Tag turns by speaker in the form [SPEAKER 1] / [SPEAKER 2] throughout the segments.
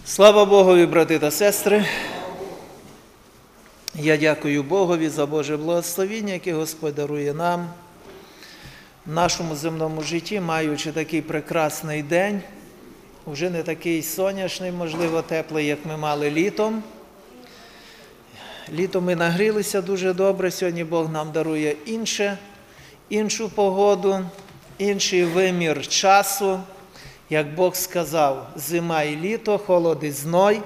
[SPEAKER 1] Слава Богові, брати та сестри! Я дякую Богові за Боже благословіння, яке Господь дарує нам в нашому земному житті, маючи такий прекрасний день, вже не такий сонячний, можливо, теплий, як ми мали літом. Літом ми нагрілися дуже добре, сьогодні Бог нам дарує іншу погоду, інший вимір часу. Як Бог сказав, зима і літо, холод і зной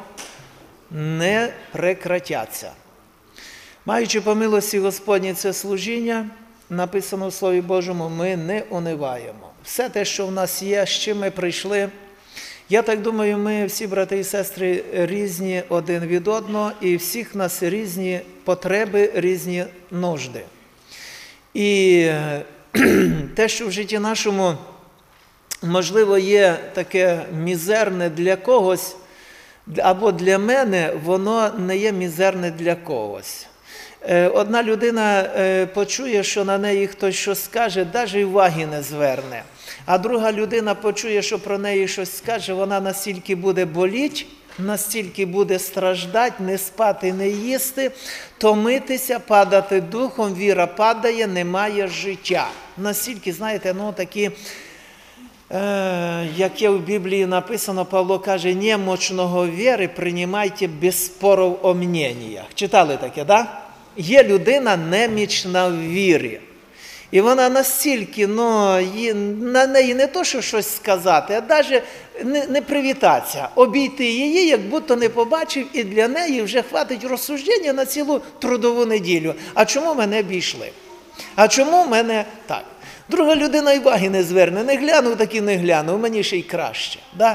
[SPEAKER 1] не прекратяться. Маючи по милості Господній це служіння, написано в Слові Божому, ми не униваємо. Все те, що в нас є, з чим ми прийшли, я так думаю, ми всі, брати і сестри, різні один від одного, і всіх нас різні потреби, різні нужди. І те, що в житті нашому, можливо, є таке мізерне для когось, або для мене, воно не є мізерне для когось. Одна людина почує, що на неї хтось щось скаже, навіть уваги не зверне. А друга людина почує, що про неї щось скаже, вона настільки буде боліти, настільки буде страждати, не спати, не їсти, томитися, падати духом, віра падає, немає життя. Настільки, знаєте, такі, як є в Біблії написано, Павло каже, немощного віри приймайте без спорів о мненнях. Читали таке, да? Є людина немічна в вірі. І вона настільки, на неї не то, що щось сказати, а навіть не привітатися, обійти її, як будто не побачив, і для неї вже хватить розсуждення на цілу трудову неділю. А чому мене обійшли? А чому мене так? Друга людина і уваги не зверне, не глянув, так і не глянув, мені ще й краще. Да?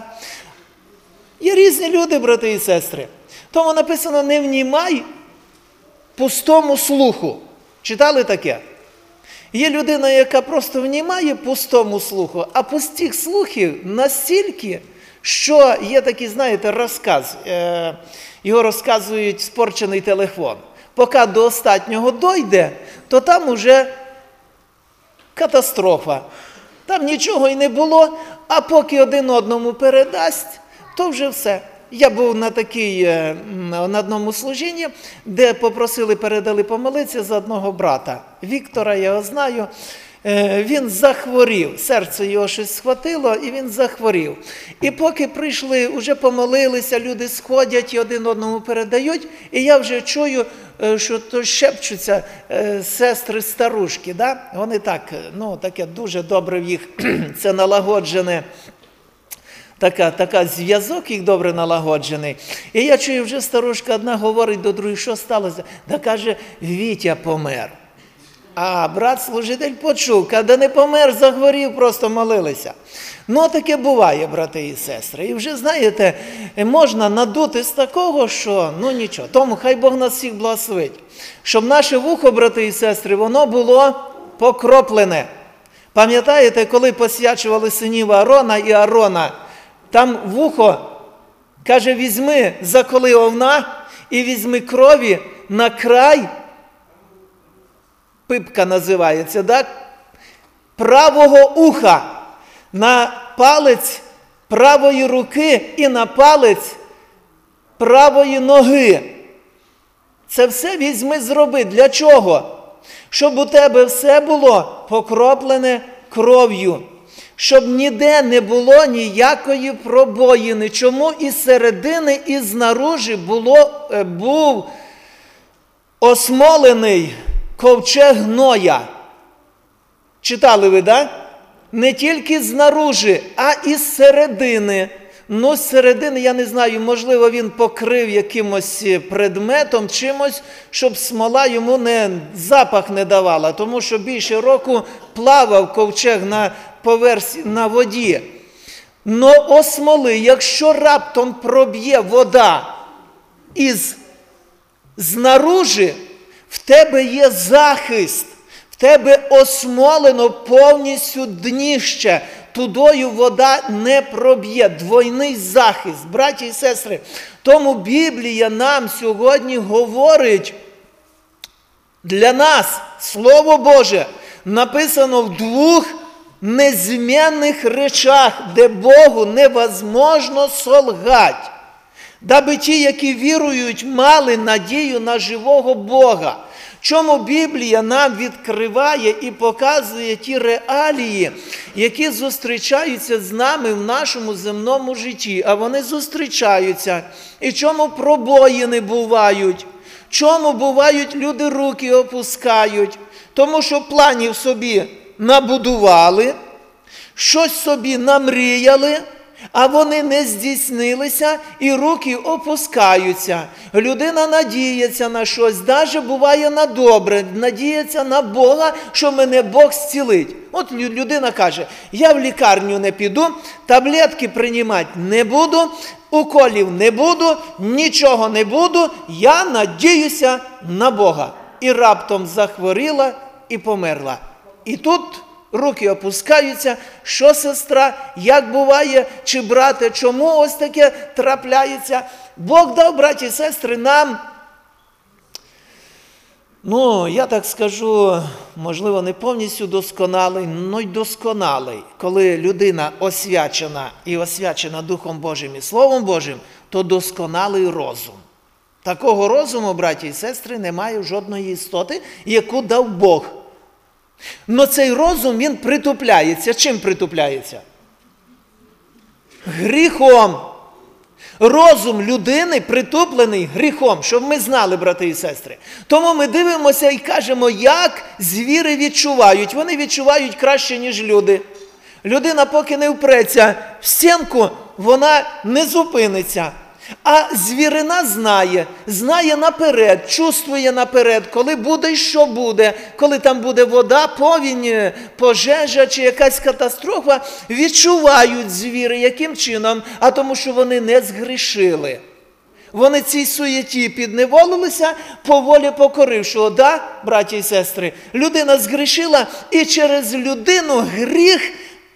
[SPEAKER 1] Є різні люди, брати і сестри. Тому написано, не внімай пустому слуху. Читали таке? Є людина, яка просто внімає пустому слуху, а пустих слухів настільки, що є такий, знаєте, розказ. Його розказують спорчений телефон. Поки до останнього дойде, то там уже катастрофа. Там нічого й не було, а поки один одному передасть, то вже все. Я був на одному служінні, де передали помолитися за одного брата. Віктора, я його знаю, він захворів, серце його щось схватило, і він захворів. І поки прийшли, вже помолилися, люди сходять і один одному передають, і я вже чую, що то шепчуться сестри-старушки, да? Вони таке дуже добре в їх, це налагоджене, така зв'язок їх добре налагоджений. І я чую, вже старушка одна говорить до другої, що сталося? Да каже, Вітя помер. А брат-служитель почув, коли не помер, захворів, просто молилися. Таке буває, брати і сестри. І вже, знаєте, можна надути з такого, що, нічого. Тому хай Бог нас всіх благословить. Щоб наше вухо, брати і сестри, воно було покроплене. Пам'ятаєте, коли посвячували синів Аарона і Аарона, там вухо, каже, візьми, заколи овна і візьми крові на край, пипка називається, так? Правого уха, на палець правої руки і на палець правої ноги. Це все візьми, зроби. Для чого? Щоб у тебе все було покроплене кров'ю. Щоб ніде не було ніякої пробоїни. Чому із середини, і знаружи був осмолений ковчег Ноя. Читали ви, так? Не тільки знаружи, а і з середини. З середини, я не знаю, можливо, він покрив якимось предметом, чимось, щоб смола йому запах не давала. Тому що більше року плавав ковчег на воді. Осмоли, якщо раптом проб'є вода знаружи, в тебе є захист, в тебе осмолено повністю дніще, тудою вода не проб'є, двойний захист, браті і сестри. Тому Біблія нам сьогодні говорить, для нас, Слово Боже, написано в двох незмінних речах, де Богу невозможно солгать. даби ті, які вірують, мали надію на живого Бога. Чому Біблія нам відкриває і показує ті реалії, які зустрічаються з нами в нашому земному житті, а вони зустрічаються. І чому пробоїни бувають? Чому бувають люди руки опускають? Тому що планів собі набудували, щось собі намріяли, а вони не здійснилися і руки опускаються. Людина надіється на щось, навіть буває на добре, надіється на Бога, що мене Бог зцілить. От людина каже, я в лікарню не піду, таблетки приймати не буду, уколів не буду, нічого не буду, я надіюся на Бога. І раптом захворіла і померла. І тут руки опускаються, що сестра, як буває, чи брате, чому ось таке трапляється? Бог дав, браті і сестри, нам, я так скажу, можливо, не повністю досконалий, але й досконалий. Коли людина освячена і освячена Духом Божим і Словом Божим, то досконалий розум. Такого розуму, браті і сестри, немає в жодної істоти, яку дав Бог. Но цей розум, він притупляється. Чим притупляється? Гріхом. Розум людини притуплений гріхом, щоб ми знали, брати і сестри. Тому ми дивимося і кажемо, як звіри відчувають. Вони відчувають краще, ніж люди. Людина, поки не впреться в стінку, вона не зупиниться. А звірина знає наперед, чувствує наперед, коли буде і що буде, коли там буде вода, повінь, пожежа чи якась катастрофа, відчувають звіри, яким чином, а тому що вони не згрішили. Вони цій суєті підневолилися, поволі покоривши. Да, браті і сестри, людина згрішила і через людину гріх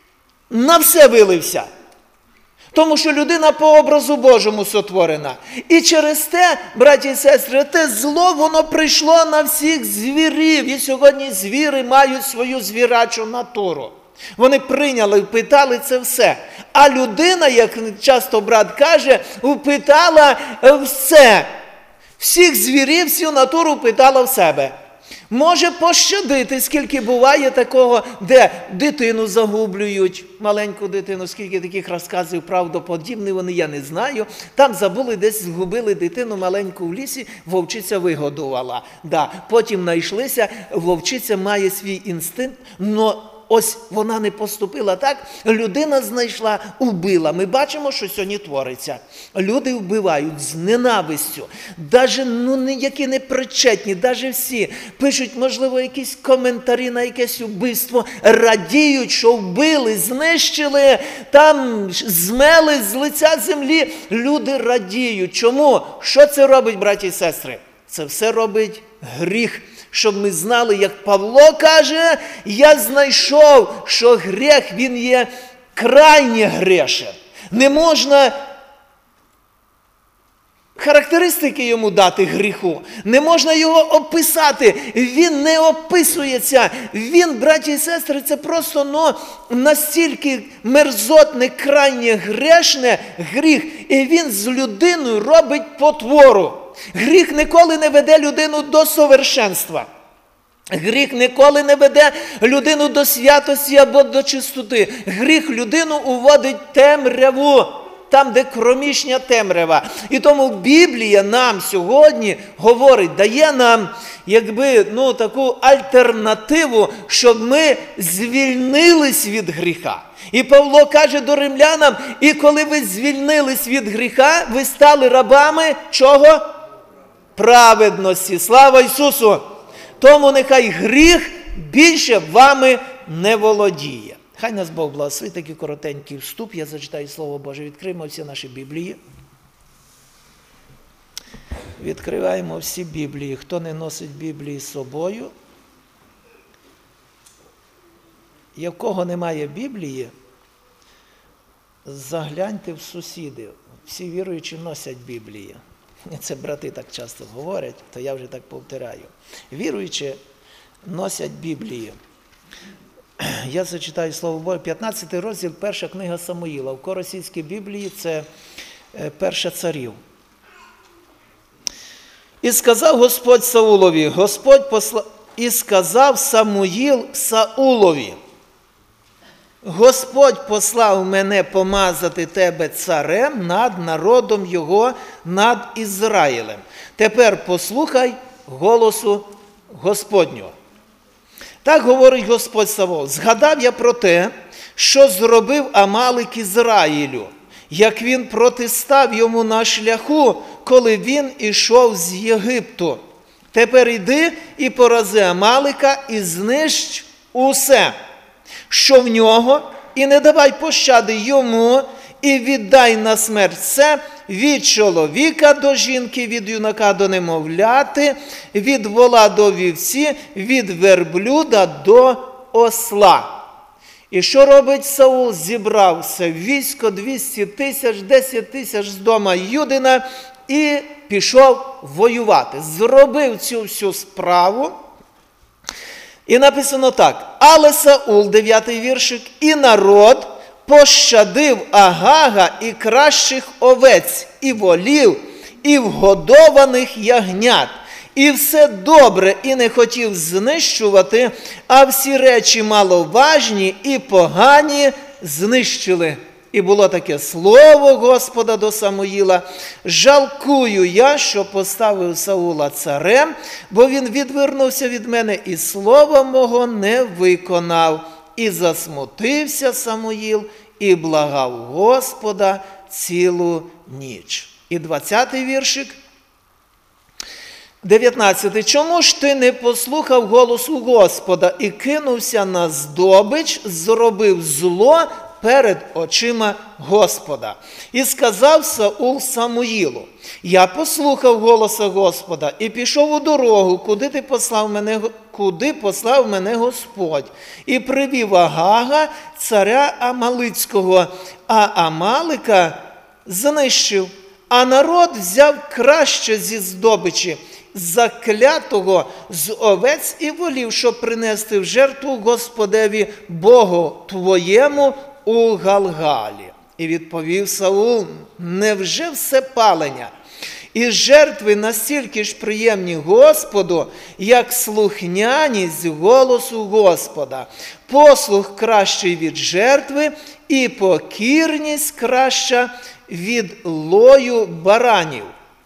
[SPEAKER 1] на все вилився. Тому що людина по образу Божому сотворена. І через те, браті і сестри, те зло, воно прийшло на всіх звірів. І сьогодні звіри мають свою звірячу натуру. Вони прийняли, впитали це все. А людина, як часто брат каже, впитала все. Всіх звірів, всю натуру впитала в себе. Може пощадити, скільки буває такого, де дитину загублюють, маленьку дитину, скільки таких розказів правдоподібних, я не знаю. Там забули, десь згубили дитину маленьку в лісі, вовчиця вигодувала. Да, потім знайшлися, вовчиця має свій інстинкт, но ось вона не поступила так, людина знайшла, вбила. Ми бачимо, що сьогодні твориться. Люди вбивають з ненавистю. Навіть які не причетні, навіть всі пишуть, можливо, якісь коментарі на якесь вбивство, радіють, що вбили, знищили, там змели з лиця землі. Люди радіють. Чому? Що це робить, браті і сестри? Це все робить гріх. Щоб ми знали, як Павло каже, я знайшов, що гріх, він є крайне грішен. Не можна характеристики йому дати гріху, не можна його описати, він не описується. Він, браті і сестри, це просто настільки мерзотне, крайне грішне гріх, і він з людиною робить потвору. Гріх ніколи не веде людину до совершенства. Гріх ніколи не веде людину до святості або до чистоти. Гріх людину уводить темряву, там, де кромішня темрява. І тому Біблія нам сьогодні говорить, дає нам таку альтернативу, щоб ми звільнились від гріха. І Павло каже до римлянам, і коли ви звільнились від гріха, ви стали рабами чого? Праведності. Слава Ісусу! Тому нехай гріх більше вами не володіє. Хай нас Бог благословить, такий коротенький вступ. Я зачитаю Слово Боже. Відкриємо всі наші Біблії. Відкриваємо всі Біблії. Хто не носить Біблії з собою, і в кого немає Біблії, загляньте в сусідів. Всі віруючі носять Біблії. Це брати так часто говорять, то я вже так повторяю. Віруючі носять Біблію. Я зачитаю Слово Боже, 15 розділ, перша книга Самуїла. В коросійській Біблії це перша царів. І сказав Господь Саулові, і сказав Самуїл Саулові, Господь послав мене помазати тебе царем над народом його, над Ізраїлем. Тепер послухай голосу Господнього. Так говорить Господь Саваоф. Згадав я про те, що зробив Амалик Ізраїлю, як він протистав йому на шляху, коли він ішов з Єгипту. Тепер іди і порази Амалика і знищ усе, що в нього, і не давай пощади йому, і віддай на смерть все, від чоловіка до жінки, від юнака до немовляти, від вола до вівці, від верблюда до осла. І що робить Саул? Зібрав все військо, 200 тисяч, 10 тисяч з дома Юдина і пішов воювати. Зробив цю всю справу. І написано так. Але Саул, 9-й віршик, і народ пощадив Агага і кращих овець, і волів, і вгодованих ягнят. І все добре, і не хотів знищувати, а всі речі маловажні і погані знищили. І було таке слово Господа до Самуїла: жалкую я, що поставив Саула царем, бо він відвернувся від мене і слова мого не виконав. І засмутився Самуїл, і благав Господа цілу ніч. І 20-й віршик. 19. Чому ж ти не послухав голосу Господа і кинувся на здобич, зробив зло перед очима Господа? І сказав Саул Самуїлу: я послухав голоса Господа і пішов у дорогу, куди послав мене Господь, і привів Агага, царя Амалицького, а Амалика знищив, а народ взяв краще зі здобичі, заклятого з овець і волів, щоб принести в жертву Господеві Богу твоєму у Галгалі. І відповів Саул: невже все палення і жертви настільки ж приємні Господу, як слухняність голосу Господа? Послух кращий від жертви, і покірність краща від лою баранів.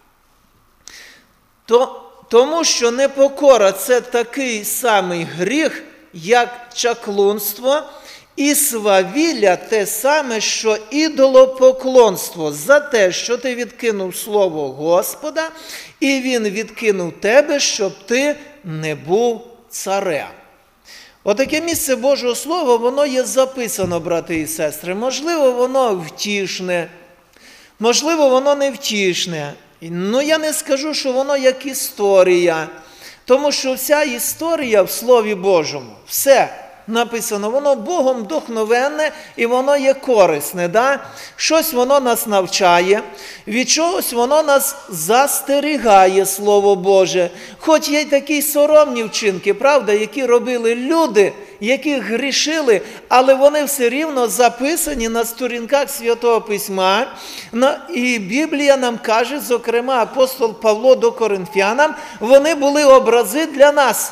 [SPEAKER 1] Тому що непокора – це такий самий гріх, як чаклунство, і свавілля – те саме, що ідолопоклонство, за те, що ти відкинув слово Господа, і він відкинув тебе, щоб ти не був царем. Отаке місце Божого Слова, воно є записано, брати і сестри. Можливо, воно втішне, можливо, воно не втішне. Ну, я не скажу, що воно як історія, тому що вся історія в Слові Божому, все написано, воно Богом вдохновенне і воно є корисне. Да? Щось воно нас навчає, від чогось воно нас застерігає, Слово Боже. Хоч є й такі соромні вчинки, правда, які робили люди, які грішили, але вони все рівно записані на сторінках Святого Письма. І Біблія нам каже, зокрема, апостол Павло до Коринфянам, вони були образи для нас.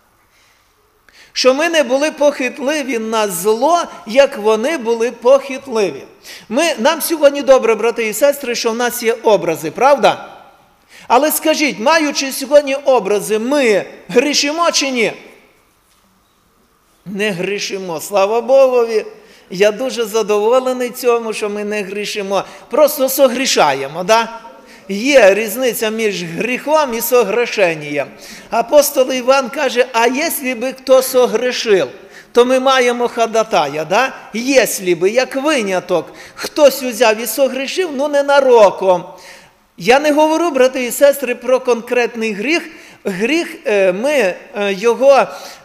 [SPEAKER 1] Що ми не були похитливі на зло, як вони були похитливі. Нам сьогодні добре, брати і сестри, що в нас є образи, правда? Але скажіть, маючи сьогодні образи, ми грішимо чи ні? Не грішимо, слава Богові. Я дуже задоволений цьому, що ми не грішимо. Просто согрішаємо, да? Є різниця між гріхом і согрешенням. Апостол Іван каже, а якщо би хто согрешив, то ми маємо ходатая, да? Якщо би, як виняток, хтось узяв і согрешив, ну ненароком. Я не говорю, брати і сестри, про конкретний гріх. Гріх, ми його,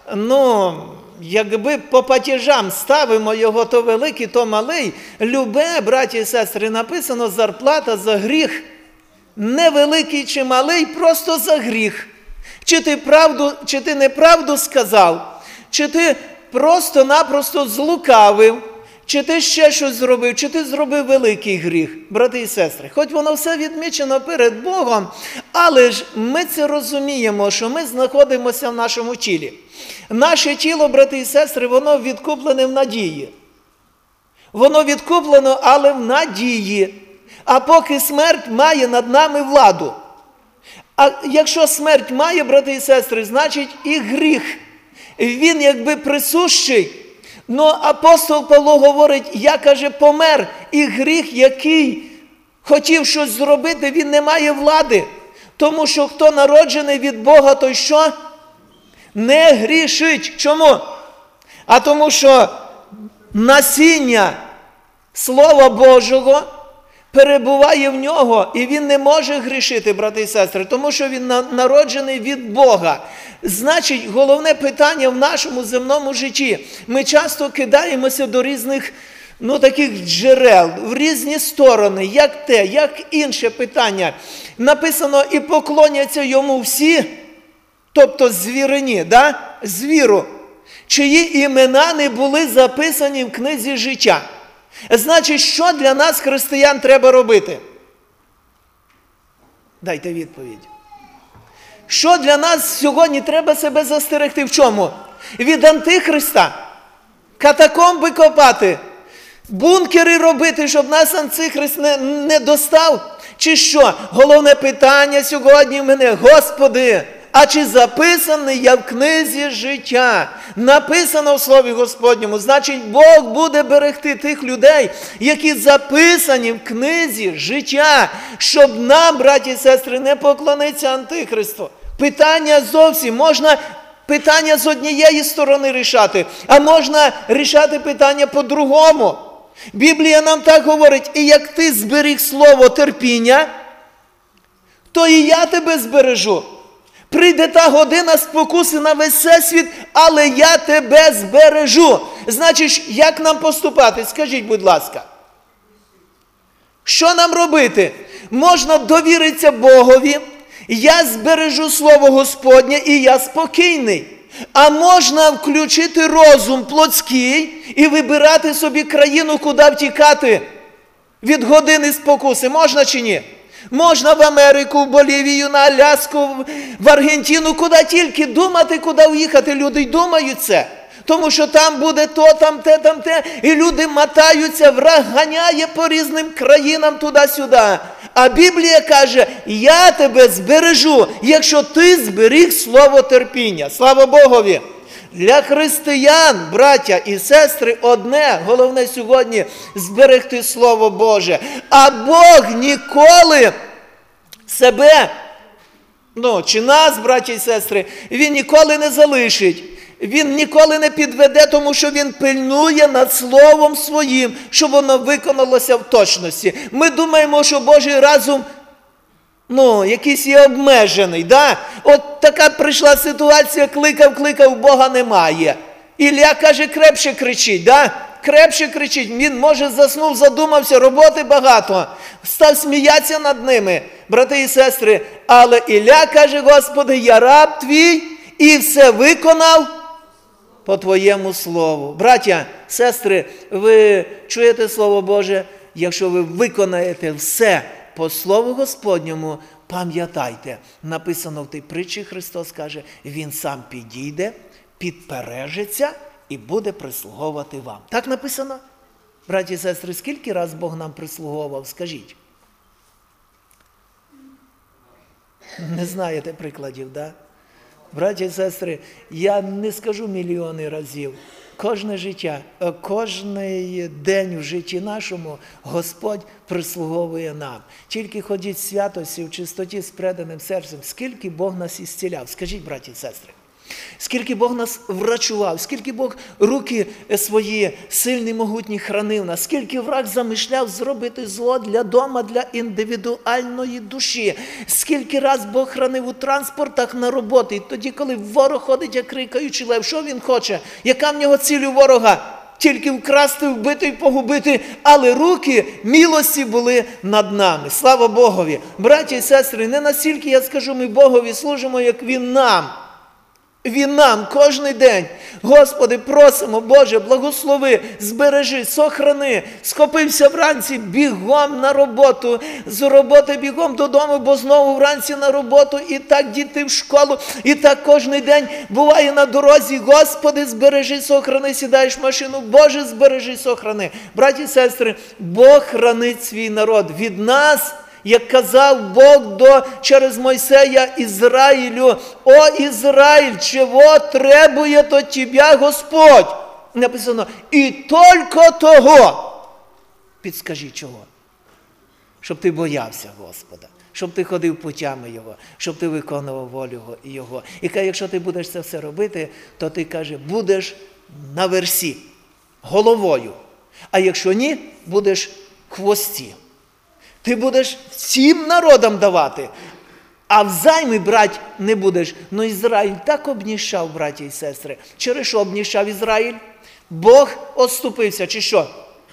[SPEAKER 1] якби по платежам ставимо його то великий, то малий. Любе, браті і сестри, написано зарплата за гріх. Невеликий чи малий, просто за гріх. Чи ти неправду сказав, чи ти просто-напросто злукавив, чи ти ще щось зробив, чи ти зробив великий гріх, брати і сестри. Хоч воно все відмічено перед Богом, але ж ми це розуміємо, що ми знаходимося в нашому тілі. Наше тіло, брати і сестри, воно відкуплене в надії. Воно відкуплено, але в надії. А поки смерть має над нами владу. А якщо смерть має, брати і сестри, значить і гріх. Він якби присущий. Но апостол Павло говорить, я, каже, помер, і гріх, який хотів щось зробити, він не має влади. Тому що хто народжений від Бога, той що? Не грішить. Чому? А тому що насіння Слова Божого перебуває в нього, і він не може грішити, брати і сестри, тому що він народжений від Бога. Значить, головне питання в нашому земному житті. Ми часто кидаємося до різних, таких джерел, в різні сторони, як те, як інше питання. Написано, і поклоняться йому всі, тобто звірині, звіру, чиї імена не були записані в книзі життя. Значить, що для нас, християн, треба робити? Дайте відповідь. Що для нас сьогодні треба себе застерегти? В чому? Від Антихриста? Катакомби копати? Бункери робити, щоб нас Антихрист не достав? Чи що? Головне питання сьогодні в мене, Господи, а чи записаний я в книзі життя? Написано в Слові Господньому. Значить, Бог буде берегти тих людей, які записані в книзі життя, щоб нам, браті і сестри, не поклонитися Антихристу. Питання зовсім. Можна питання з однієї сторони рішати, а можна рішати питання по-другому. Біблія нам так говорить, і як ти зберіг слово терпіння, то і я тебе збережу. Прийде та година спокуси на весь всесвіт, але я тебе збережу. Значить, як нам поступати? Скажіть, будь ласка. Що нам робити? Можна довіритися Богові, я збережу Слово Господнє і я спокійний. А можна включити розум плотський і вибирати собі країну, куди втікати від години спокуси. Можна чи ні? Можна в Америку, в Болівію, на Аляску, в Аргентину, куди тільки думати, куди уїхати. Люди й думають це. Тому що там буде то, там те. І люди мотаються, враг ганяє по різним країнам туди-сюди. А Біблія каже, я тебе збережу, якщо ти зберіг слово терпіння. Слава Богові! Для християн, браття і сестри, одне, головне сьогодні зберегти Слово Боже. А Бог ніколи себе, чи нас, браття і сестри, Він ніколи не залишить. Він ніколи не підведе, тому що Він пильнує над Словом Своїм, щоб воно виконалося в точності. Ми думаємо, що Божий разум якийсь є обмежений, От така прийшла ситуація, кликав, Бога немає. Ілля каже, крепше кричить, Крепше кричить. Він, може, заснув, задумався, роботи багато. Став сміятися над ними, брати і сестри. Але Ілля каже, Господи, я раб Твій і все виконав по Твоєму слову. Браття, сестри, ви чуєте Слово Боже? Якщо ви виконаєте все по Слову Господньому, пам'ятайте, написано в тій притчі, Христос каже, Він сам підійде, підпережеться і буде прислуговувати вам. Так написано? Браті і сестри, скільки раз Бог нам прислуговував, скажіть? Не знаєте прикладів, Браті і сестри, я не скажу мільйони разів. Кожне життя, кожний день в житті нашому Господь прислуговує нам. Тільки ходіть в святості, в чистоті, з преданим серцем. Скільки Бог нас ісціляв? Скажіть, браті і сестри. Скільки Бог нас врачував, скільки Бог руки свої сильні, могутні хранив нас, скільки враг замишляв зробити зло для дома, для індивідуальної душі, скільки раз Бог хранив у транспортах на роботи, і тоді, коли ворог ходить, як крикаючий лев, що він хоче? Яка в нього ціль у ворога? Тільки вкрасти, вбити і погубити, але руки милості були над нами. Слава Богові! Браті і сестри, не настільки, я скажу, ми Богові служимо, як Він нам. Він нам кожен день. Господи, просимо, Боже, благослови, збережи, сохрани. Схопився вранці, бігом на роботу, з роботи бігом додому, бо знову вранці на роботу, і так діти в школу, і так кожен день буває на дорозі. Господи, збережи, сохрани, сідаєш в машину, Боже, збережи, сохрани. Браті і сестри, Бог хранить свій народ від нас. Як казав Бог через Мойсея Ізраїлю: «О, Ізраїль, чого требує от тебя Господь?» Написано: «І тільки того». Підскажи, чого? Щоб ти боявся Господа, щоб ти ходив путями Його, щоб ти виконував волю Його. І каже, якщо ти будеш це все робити, то ти, каже, будеш на версі, головою. А якщо ні, будеш в хвості. Ти будеш всім народам давати, а взаймі брати не будеш. Но Ізраїль так обніщав, браті і сестри. Через що обніщав Ізраїль? Бог отступився, чи що?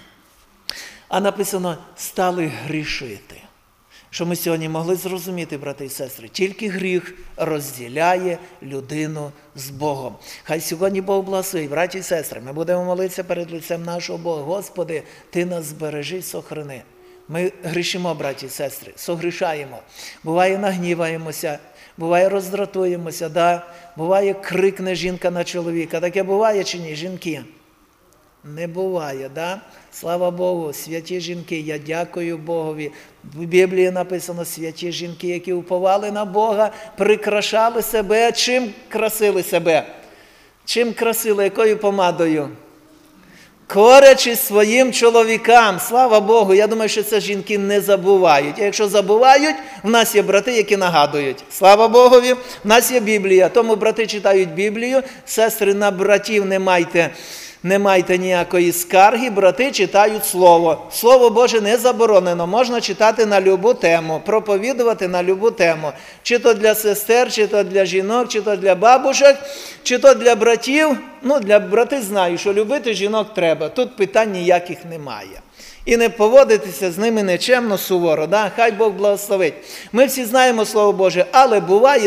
[SPEAKER 1] А написано: стали грішити. Що ми сьогодні могли зрозуміти, брати і сестри? Тільки гріх розділяє людину з Богом. Хай сьогодні Бог благословить, браті і сестри. Ми будемо молитися перед лицем нашого Бога. Господи, Ти нас збережи, сохрани. Ми грішимо, браті і сестри, согрішаємо. Буває, нагніваємося, буває, роздратуємося, да? Буває, крикне жінка на чоловіка. Таке буває чи ні, жінки? Не буває, да? Слава Богу, святі жінки, я дякую Богові. В Біблії написано: святі жінки, які уповали на Бога, прикрашали себе. Чим красили себе? Чим красили? Якою помадою? Корячи своїм чоловікам. Слава Богу, я думаю, що це жінки не забувають. А якщо забувають, в нас є брати, які нагадують. Слава Богові, в нас є Біблія. Тому брати читають Біблію, сестри, на братів не майте ніякої скарги, брати читають Слово. Слово Боже не заборонено, можна читати на любу тему, проповідувати на любу тему. Чи то для сестер, чи то для жінок, чи то для бабушек, чи то для братів. Ну, для брати знаю, що любити жінок треба, тут питань ніяких немає. І не поводитися з ними нечемно, суворо, да? Хай Бог благословить. Ми всі знаємо Слово Боже, але буває,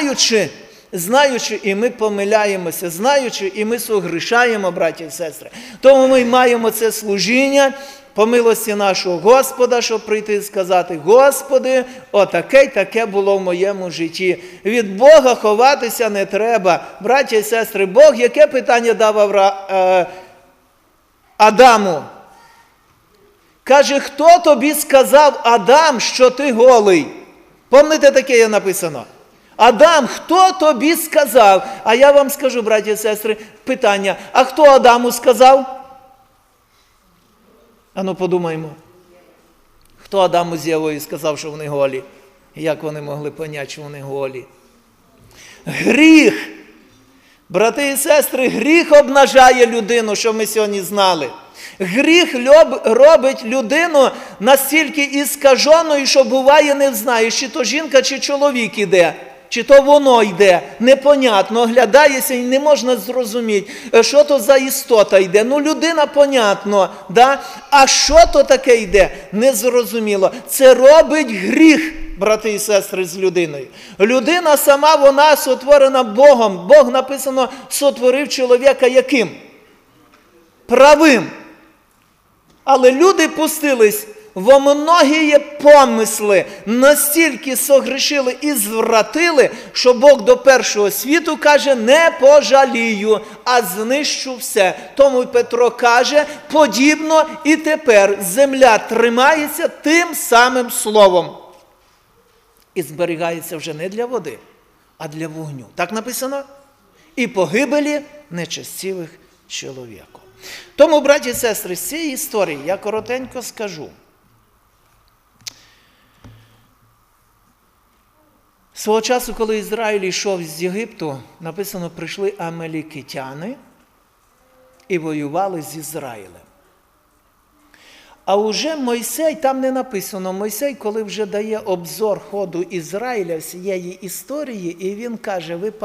[SPEAKER 1] знаючи, і ми помиляємося, знаючи, і ми согрішаємо, браті і сестри. Тому ми маємо це служіння по милості нашого Господа, щоб прийти і сказати: Господи, отаке й таке було в моєму житті. Від Бога ховатися не треба. Браті і сестри, Бог яке питання дав Адаму? Каже: хто тобі сказав, Адам, що ти голий? Помните, таке є написано? Адам, хто тобі сказав? А я вам скажу, браті і сестри, питання: а хто Адаму сказав? Ану подумаємо. Хто Адаму з Євою сказав, що вони голі? Як вони могли поняти, що вони голі? Гріх! Брати і сестри, гріх обнажає людину, що ми сьогодні знали. Гріх робить людину настільки іскаженою, що буває не знаєш, чи то жінка, чи чоловік іде. Чи то воно йде, непонятно, оглядається і не можна зрозуміти, що то за істота йде. Ну, людина, понятно, да? А що то таке йде, незрозуміло. Це робить гріх, брати і сестри, з людиною. Людина сама, вона сотворена Богом. Бог, написано, сотворив чоловіка яким? Правим. Але люди пустились во многії помисли, настільки согрішили і звратили, що Бог до першого світу каже: не пожалію, а знищу все. Тому Петро каже: подібно і тепер земля тримається тим самим словом. І зберігається вже не для води, а для вогню. Так написано? І погибелі нечестивих чоловіку. Тому, браті і сестри, з цієї історії я коротенько скажу. Свого часу, коли Ізраїль йшов з Єгипту, написано, прийшли амалікитяни і воювали з Ізраїлем. А уже Мойсей, там не написано, Мойсей, коли вже дає обзор ходу Ізраїля, всієї історії, і він каже: ви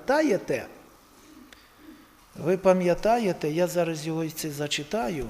[SPEAKER 1] пам'ятаєте, я зараз його це зачитаю,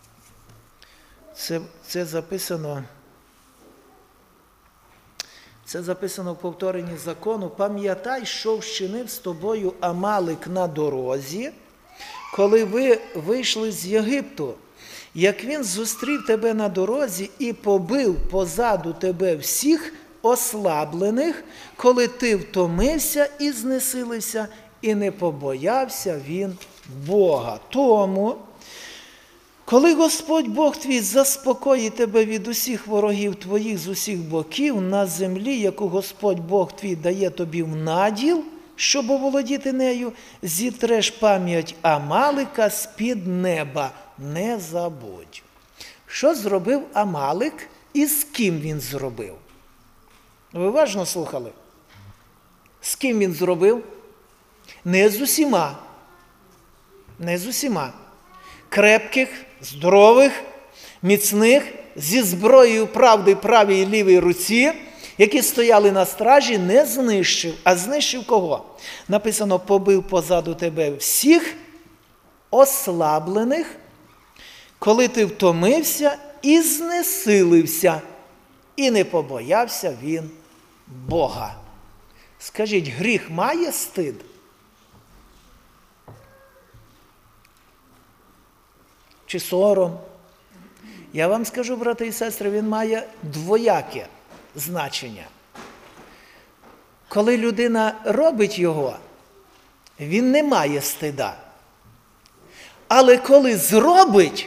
[SPEAKER 1] це записано Це записано в повторенні закону. Пам'ятай, що вчинив з тобою Амалик на дорозі, коли ви вийшли з Єгипту. Як він зустрів тебе на дорозі і побив позаду тебе всіх ослаблених, коли ти втомився і знесилився, і не побоявся він Бога. Тому, коли Господь Бог твій заспокоїть тебе від усіх ворогів твоїх з усіх боків на землі, яку Господь Бог твій дає тобі в наділ, щоб оволодіти нею, зітреш пам'ять Амалика з-під неба. Не забудь. Що зробив Амалик і з ким він зробив? Ви уважно слухали? З ким він зробив? Не з усіма. Не з усіма. Крепких, здорових, міцних, зі зброєю правди в правій і лівій руці, які стояли на стражі, не знищив. А знищив кого? Написано, побив позаду тебе всіх ослаблених, коли ти втомився і знесилився, і не побоявся він Бога. Скажіть, гріх має стид? Чи сором? Я вам скажу, брати і сестри, він має двояке значення. Коли людина робить його, він не має стида. Але коли зробить,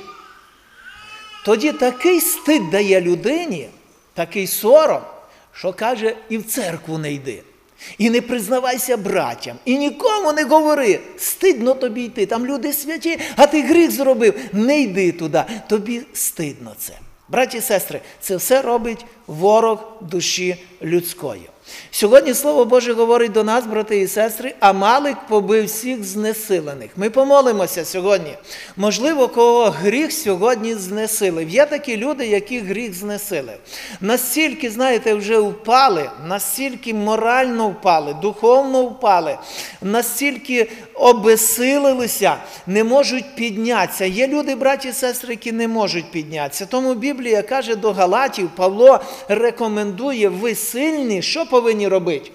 [SPEAKER 1] тоді такий стид дає людині, такий сором, що каже, і в церкву не йди. І не признавайся братям, і нікому не говори, стидно тобі йти, там люди святі, а ти гріх зробив, не йди туди, тобі стидно це. Браті і сестри, це все робить ворог душі людської. Сьогодні Слово Боже говорить до нас, брати і сестри, Амалик побив всіх знесилених. Ми помолимося сьогодні. Можливо, кого гріх сьогодні знесилив. Є такі люди, які гріх знесилив. Настільки, знаєте, вже впали, настільки морально впали, духовно впали, настільки обезсилилися, не можуть піднятися. Є люди, браті і сестри, які не можуть піднятися. Тому Біблія каже до Галатів, Павло рекомендує, ви сильні, що повинні робити?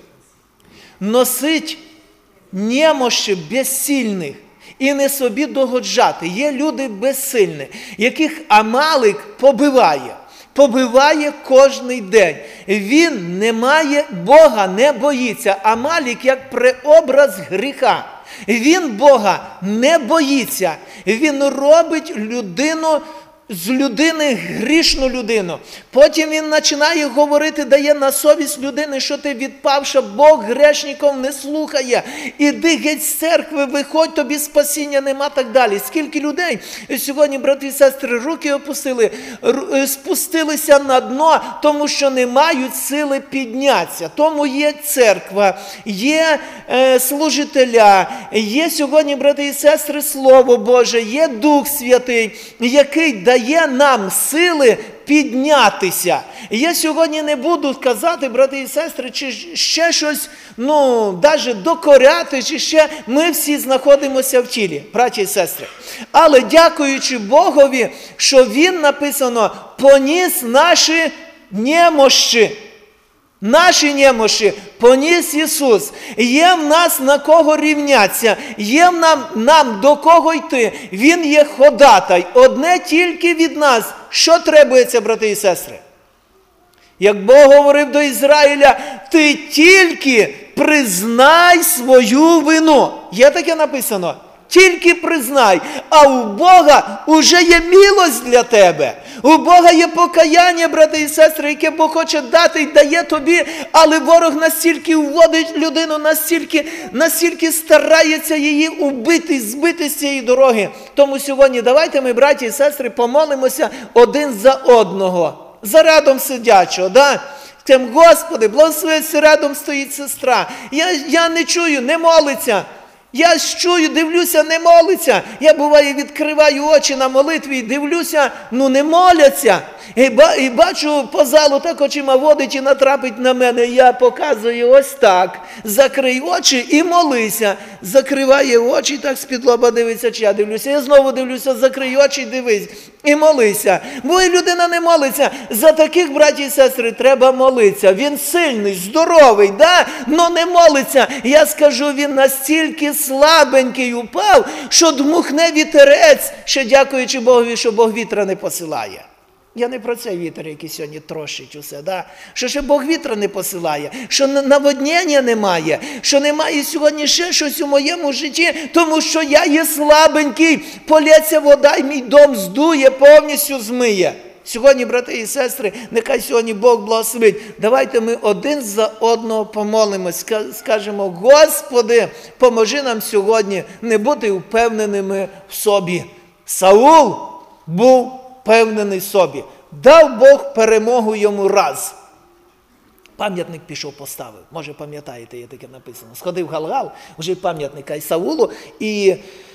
[SPEAKER 1] Носить немощі безсильних і не собі догоджати. Є люди безсильні, яких Амалик побиває. Побиває кожний день. Він не має Бога, не боїться. Амалик як преобраз гріха. Він Бога не боїться. Він робить людину, з людини грішну людину. Потім він починає говорити, дає на совість людини, що ти відпавша, Бог грешників не слухає. Іди геть з церкви, виходь, тобі спасіння нема, так далі. Скільки людей сьогодні, брати і сестри, руки опустили, спустилися на дно, тому що не мають сили піднятися. Тому є церква, є служителя, є сьогодні, брати і сестри, Слово Боже, є Дух Святий, який дає нам сили піднятися. Я сьогодні не буду казати, брати і сестри, чи ще щось, навіть докоряти, чи ще, ми всі знаходимося в тілі, браті і сестри. Але дякуючи Богові, що Він, написано, поніс наші немощі. Наші немощі поніс Ісус. Є в нас на кого рівнятися, є в нам до кого йти. Він є ходатай. Одне тільки від нас. Що требується, брати і сестри? Як Бог говорив до Ізраїля, ти тільки признай свою вину. Є таке написано? Тільки признай, а у Бога уже є милость для тебе. У Бога є покаяння, брати і сестри, яке Бог хоче дати і дає тобі, але ворог настільки вводить людину, настільки старається її убити, збити з цієї дороги. Тому сьогодні давайте ми, браті і сестри, помолимося один за одного, за рядом сидячого, да? Тим, Господи, благословиться, рядом стоїть сестра. Я не чую, не молиться. Я чую, дивлюся, не молиться. Я, буває, відкриваю очі на молитві і дивлюся, не моляться. І бачу по залу, так очима водить і натрапить на мене. Я показую ось так. Закрий очі і молися. Закриває очі, так з-під лоба дивиться, чи я дивлюся. Я знову дивлюся, закрий очі, дивись. І молися. Бо і людина не молиться. За таких, браті і сестри, треба молитися. Він сильний, здоровий, да? Но не молиться. Я скажу, він настільки слабенький упав, що дмухне вітерець, ще дякуючи Богові, що Бог вітра не посилає. Я не про цей вітер, який сьогодні трощить усе, да? Що ще Бог вітра не посилає, що наводнення немає, що немає сьогодні ще щось у моєму житті, тому що я є слабенький, полється вода і мій дом здує, повністю змиє. Сьогодні, брати і сестри, нехай сьогодні Бог благословить. Давайте ми один за одного помолимось, скажемо: Господи, поможи нам сьогодні не бути впевненими в собі. Саул був впевнений в собі. Дав Бог перемогу йому раз. Пам'ятник пішов, поставив. Може, пам'ятаєте, є таке написано. Сходив Галгал, вже пам'ятника і Саулу, і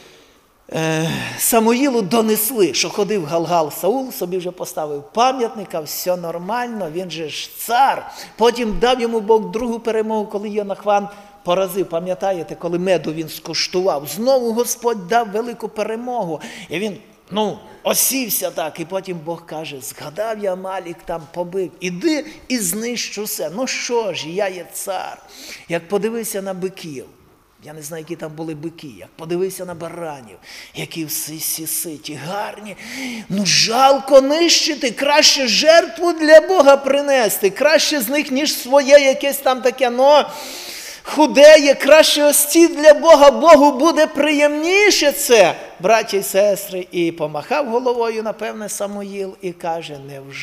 [SPEAKER 1] Самуїлу донесли, що ходив Галгал Саул, собі вже поставив пам'ятника, все нормально, він же ж цар. Потім дав йому Бог другу перемогу, коли Йонахван поразив. Пам'ятаєте, коли меду він скуштував. Знову Господь дав велику перемогу. І він, осівся так. І потім Бог каже: згадав я, Амалік там побив. Іди і знищу все. Що ж, я є цар. Як подивився на биків, я не знаю, які там були бики, як подивився на баранів, які всі ситі, гарні. Жалко нищити, краще жертву для Бога принести, краще з них, ніж своє якесь там таке, худеє, краще ось ці для Бога, Богу буде приємніше це, браті і сестри. І помахав головою, напевне, Самуїл і каже: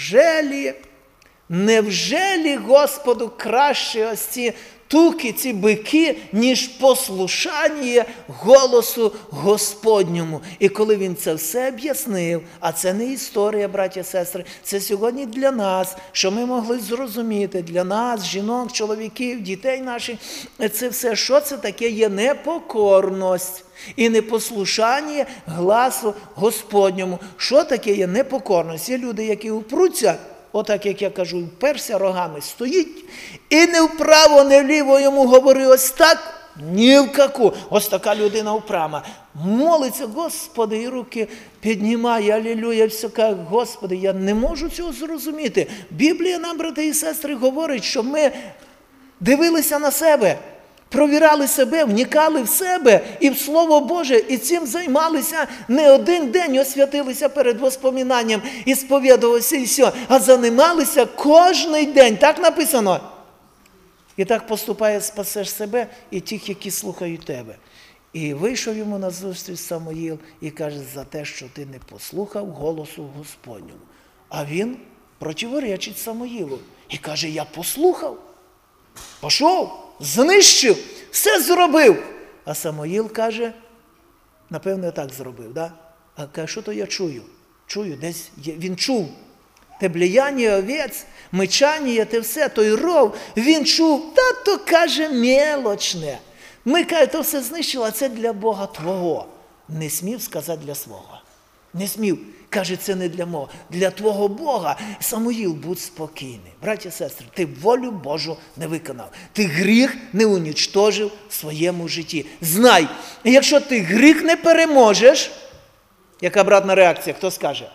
[SPEAKER 1] невжелі Господу краще ось ці туки, ці бики, ніж послушання голосу Господньому. І коли він це все об'яснив, а це не історія, браті і сестри, це сьогодні для нас, що ми могли зрозуміти, для нас, жінок, чоловіків, дітей наших, це все, що це таке є непокорність і непослушання гласу Господньому. Що таке є непокорність? Є люди, які упруться, отак, як я кажу, вперся рогами, стоїть, і не вправо, не вліво йому говори ось так, ні в каку. Ось така людина упряма. Молиться: Господи, і руки піднімає, алілюя, все каже: Господи, я не можу цього зрозуміти. Біблія нам, брати і сестри, говорить, що ми дивилися на себе, провірали себе, вникали в себе і в Слово Боже, і цим займалися не один день, освятилися перед воспоминанням, і сповідувалися і все, а займалися кожний день. Так написано. І так поступає: спасеш себе і тих, які слухають тебе. І вийшов йому на зустріч Самуїл і каже: за те, що ти не послухав голосу Господнього. А він противоречить Самуїлу і каже: я послухав, пішов, знищив, все зробив. А Самуїл каже, напевно, так зробив, да? А каже: що то я чую? Чую, десь він чув. Те бліяння овець, мичання, те все, той ров, він чув, то, каже, мелочне. Ми, каже, то все знищили, а це для Бога твого. Не смів сказати для свого. Не смів. Каже, це не для мого. Для твого Бога. Самуїл, будь спокійний. Браті і сестри, ти волю Божу не виконав. Ти гріх не унічтожив в своєму житті. Знай, якщо ти гріх не переможеш, яка обратна реакція, хто скаже?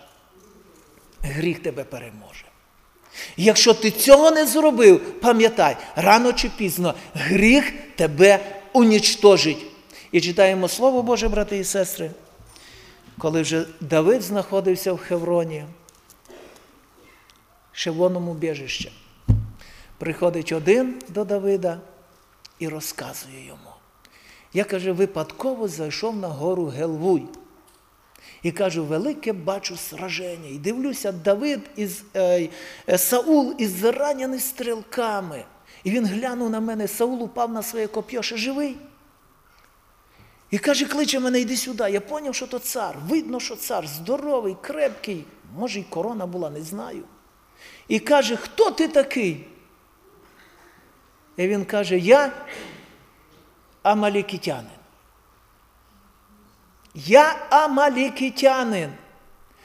[SPEAKER 1] Гріх тебе переможе. Якщо ти цього не зробив, пам'ятай, рано чи пізно гріх тебе унічтожить. І читаємо Слово Боже, брати і сестри, коли вже Давид знаходився в Хевроні, Шевоному убіжищі, приходить один до Давида і розказує йому. Я, каже, випадково зайшов на гору Гелвуй. І кажу, велике бачу сраження. І дивлюся, Давид Саул із заранений стрілками. І він глянув на мене, Саул упав на своє коп'є, ще живий. І каже, кличе мене, йди сюди. Я зрозумів, що то цар. Видно, що цар здоровий, крепкий. Може, і корона була, не знаю. І каже, хто ти такий? І він каже, я амалікитянин. Я амалікитянин.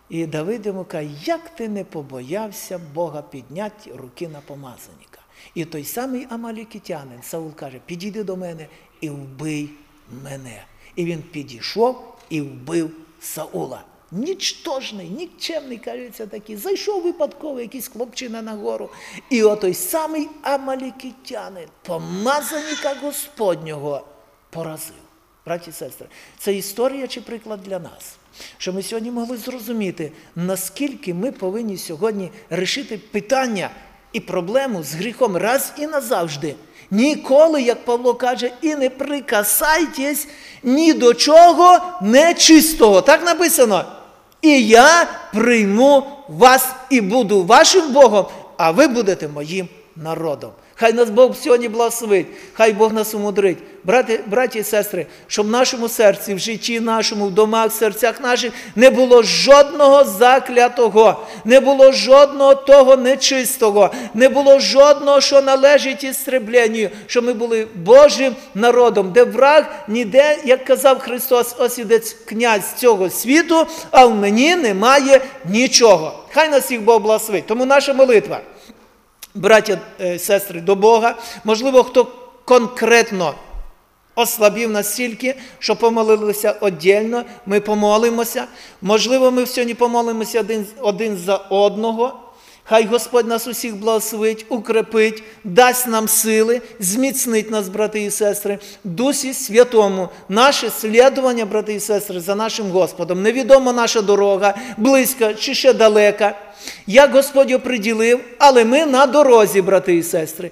[SPEAKER 1] І Давид йому каже, як ти не побоявся Бога підняти руки на помазанника. І той самий амалікитянин, Саул каже, підійди до мене і вбий мене. І він підійшов і вбив Саула. Нічтожний, нікчемний, кажеться такий. Зайшов випадково якийсь хлопчина на гору. І отой самий амалікитянин, помазанника Господнього, поразив. Браті і сестри, це історія чи приклад для нас? Що ми сьогодні могли зрозуміти, наскільки ми повинні сьогодні рішити питання і проблему з гріхом раз і назавжди. Ніколи, як Павло каже, і не прикасайтесь ні до чого нечистого. Так написано. І я прийму вас і буду вашим Богом, а ви будете моїм народом. Хай нас Бог сьогодні благословить, хай Бог нас умудрить. Браті і сестри, щоб в нашому серці, в житті нашому, в домах, в серцях наших не було жодного заклятого, не було жодного того нечистого, не було жодного, що належить істребленню, щоб ми були Божим народом, де враг ніде, як казав Христос, ось іде князь цього світу, а в мені немає нічого. Хай нас їх Бог благословить. Тому наша молитва. Браття, сестри, до Бога, можливо, хто конкретно ослабів настільки, що помолилися віддільно, ми помолимося. Можливо, ми сьогодні помолимося один за одного. Хай Господь нас усіх благословить, укрепить, дасть нам сили, зміцнить нас, брати і сестри, в Дусі Святому, наше слідування, брати і сестри, за нашим Господом. Невідомо наша дорога, близька чи ще далека, як Господь оприділив, але ми на дорозі, брати і сестри.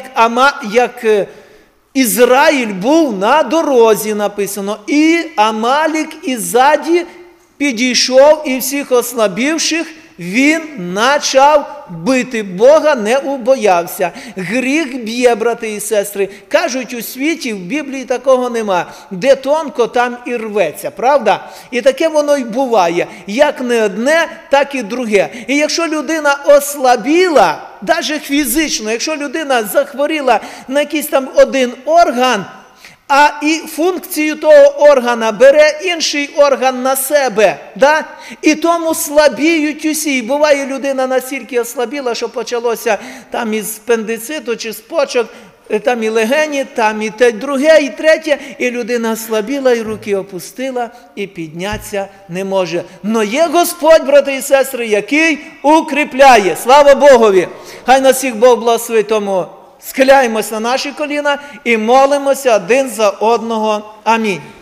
[SPEAKER 1] Як Ізраїль був на дорозі, написано, і Амалік іззаді підійшов і всіх ослабівших, він почав бити, Бога не убоявся. Гріх б'є, брати і сестри. Кажуть, у світі, в Біблії такого нема. Де тонко, там і рветься, правда? І таке воно й буває. Як не одне, так і друге. І якщо людина ослабіла, навіть фізично, якщо людина захворіла на якийсь там один орган, а і функцію того органа бере інший орган на себе, да? І тому слабіють усі. І буває, людина настільки ослабіла, що почалося там із апендициту чи з почок, там і легені, там і те друге, і третє, і людина ослабіла, і руки опустила, і піднятися не може. Но є Господь, брати і сестри, який укріпляє. Слава Богові! Хай нас всіх Бог благословить, тому схиляємось на наші коліна і молимося один за одного. Амінь.